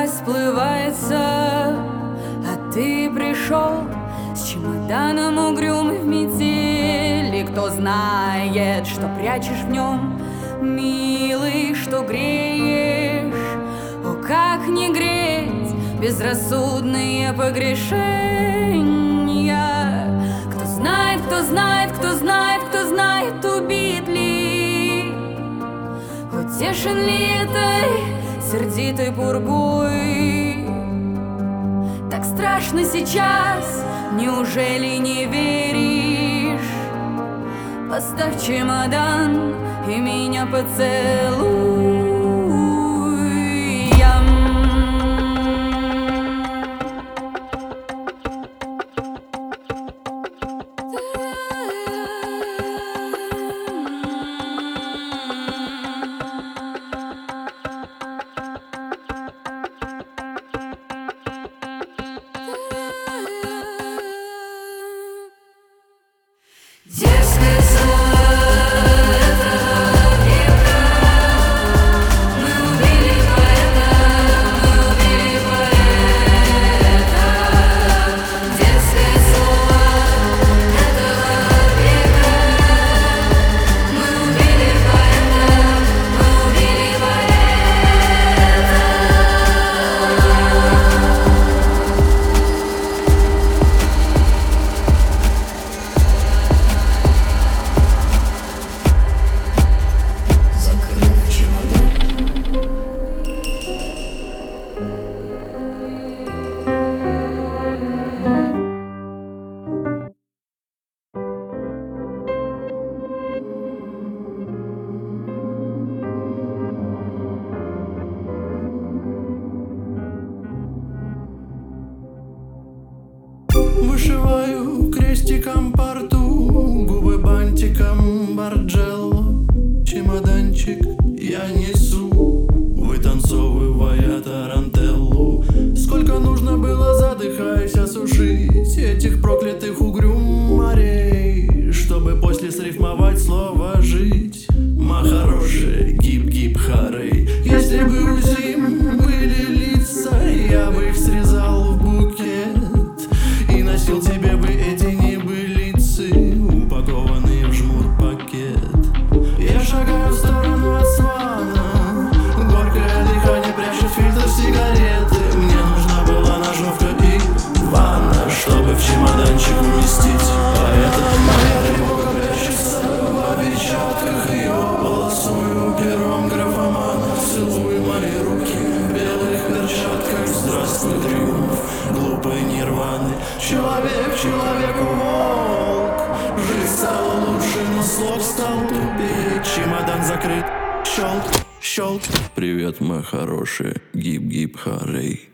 расплывается, а ты пришел с чемоданом угрюмый в метели. Кто знает, что прячешь в нем, милый, что греешь. О, как не греть безрассудные погрешения. Кто знает, кто знает, кто знает, кто знает, убит ли, утешен ли этой сердитой пургой. Так страшно сейчас, неужели не веришь? Поставь чемодан и меня поцелуй. Вышиваю крестиком по рту, губы бантиком борджелло. Чемоданчик я несу, вытанцовывая тарантеллу. Сколько нужно было, задыхаясь, осушить этих проклятых угрюм морей, чтобы после срифмовать слово «жить». Ма хорошая, гип-гип-харей. Если бы у зим были лица, я бы их срезал в букет и носил тебе бы эти небылицы, упакованные в жмур-пакет. Я шагаю в сторону от свана, горькое дыхание прячет фильтр сигареты. Мне нужна была ножовка и ванна, чтобы в чемоданчик уместить поэта. Моя тревога прячется в опечатках, ее полосую пером графомана. Целуй мои руки в белых перчатках. Здравствуй, триумф глупой нирваны. Человек, человеку волк. Жить стало лучше, но слог стал тупее. Чемодан закрыт, щелк, щелк. Привет, моя хорошая, гип-гип-харей.